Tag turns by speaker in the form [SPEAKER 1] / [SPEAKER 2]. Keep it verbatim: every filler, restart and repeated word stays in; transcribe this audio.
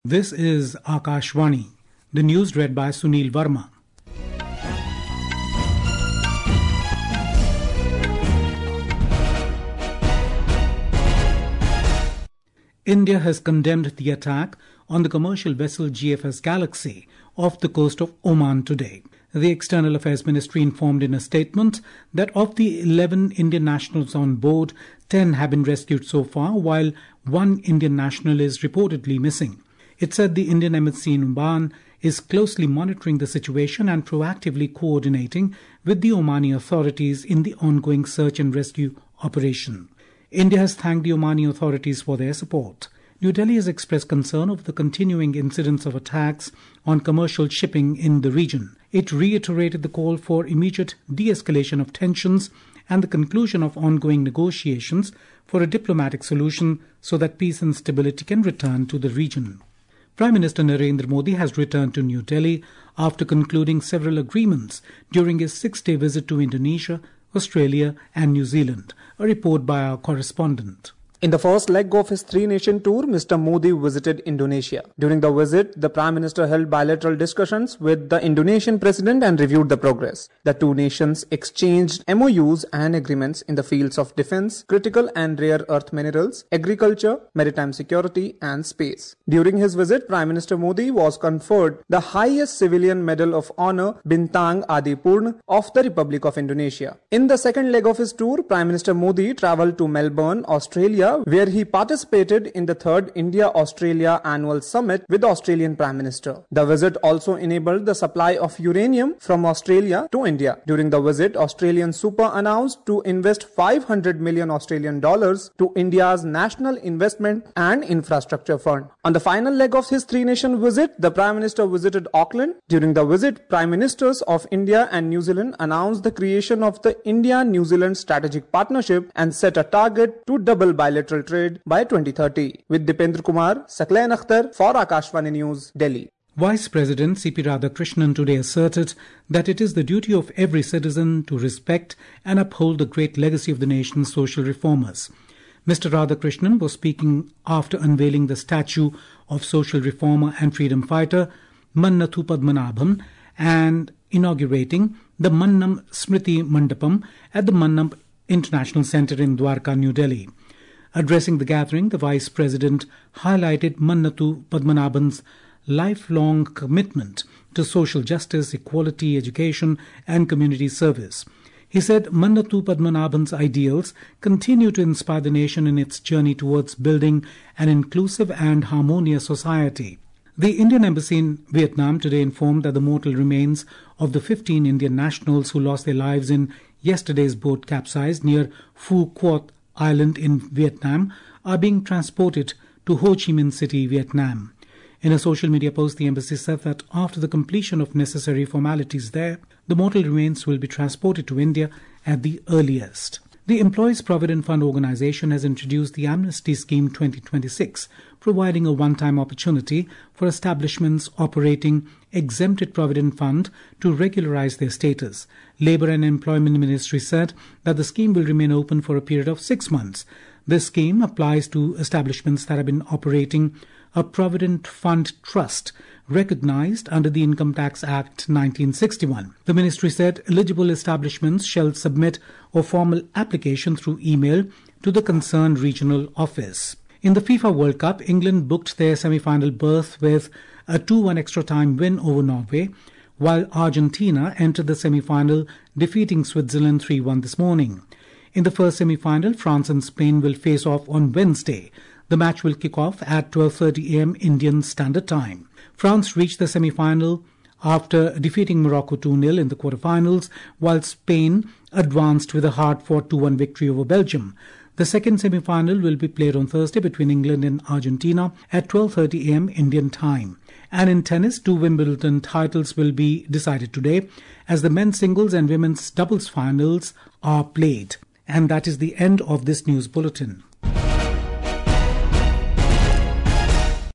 [SPEAKER 1] This is Akashvani. The news read by Sunil Verma. India has condemned the attack on the commercial vessel G F S Galaxy off the coast of Oman today. The External Affairs Ministry informed in a statement that of the eleven Indian nationals on board, ten have been rescued so far, while one Indian national is reportedly missing. It said the Indian embassy in Oman is closely monitoring the situation and proactively coordinating with the Omani authorities in the ongoing search and rescue operation. India has thanked the Omani authorities for their support. New Delhi has expressed concern over the continuing incidents of attacks on commercial shipping in the region. It reiterated the call for immediate de-escalation of tensions and the conclusion of ongoing negotiations for a diplomatic solution so that peace and stability can return to the region. Prime Minister Narendra Modi has returned to New Delhi after concluding several agreements during his six-day visit to Indonesia, Australia and New Zealand. A report by our correspondent.
[SPEAKER 2] In the first leg of his three-nation tour, Mister Modi visited Indonesia. During the visit, the Prime Minister held bilateral discussions with the Indonesian President and reviewed the progress. The two nations exchanged M O Us and agreements in the fields of defense, critical and rare earth minerals, agriculture, maritime security and space. During his visit, Prime Minister Modi was conferred the highest civilian medal of honor, Bintang Adipurna of the Republic of Indonesia. In the second leg of his tour, Prime Minister Modi travelled to Melbourne, Australia, where he participated in the third India-Australia Annual Summit with the Australian Prime Minister. The visit also enabled the supply of uranium from Australia to India. During the visit, Australian Super announced to invest five hundred million Australian dollars to India's National Investment and Infrastructure Fund. On the final leg of his three-nation visit, the Prime Minister visited Auckland. During the visit, Prime Ministers of India and New Zealand announced the creation of the India-New Zealand Strategic Partnership and set a target to double bilateral trade by twenty thirty. With Dipendra Kumar, Sakleen Akhtar for Akashvani News, Delhi.
[SPEAKER 1] Vice President C P Radhakrishnan today asserted that it is the duty of every citizen to respect and uphold the great legacy of the nation's social reformers. Mister Radhakrishnan was speaking after unveiling the statue of social reformer and freedom fighter Mannathu Padmanabhan and inaugurating the Mannam Smriti Mandapam at the Mannam International Centre in Dwarka, New Delhi. Addressing the gathering, the Vice President highlighted Mannathu Padmanabhan's lifelong commitment to social justice, equality, education and community service. He said Mannathu Padmanabhan's ideals continue to inspire the nation in its journey towards building an inclusive and harmonious society. The Indian Embassy in Vietnam today informed that the mortal remains of the fifteen Indian nationals who lost their lives in yesterday's boat capsized near Phu Quoc Island in Vietnam are being transported to Ho Chi Minh City, Vietnam. In a social media post, the embassy said that after the completion of necessary formalities there, the mortal remains will be transported to India at the earliest. The Employees Provident Fund Organization has introduced the Amnesty Scheme twenty twenty-six, providing a one-time opportunity for establishments operating exempted provident fund to regularize their status. Labour and Employment Ministry said that the scheme will remain open for a period of six months. This scheme applies to establishments that have been operating a provident fund trust recognized under the Income Tax Act nineteen sixty-one. The ministry said eligible establishments shall submit a formal application through email to the concerned regional office. In the FIFA World Cup, England booked their semi-final berth with a two one extra time win over Norway, while Argentina entered the semi-final defeating Switzerland three one this morning. In the first semi-final, France and Spain will face off on Wednesday. The match will kick off at twelve thirty a m Indian Standard Time. France reached the semi-final after defeating Morocco two nil in the quarterfinals, while Spain advanced with a hard-fought two one victory over Belgium. The second semi-final will be played on Thursday between England and Argentina at twelve thirty a m Indian time. And in tennis, two Wimbledon titles will be decided today as the men's singles and women's doubles finals are played. And that is the end of this news bulletin.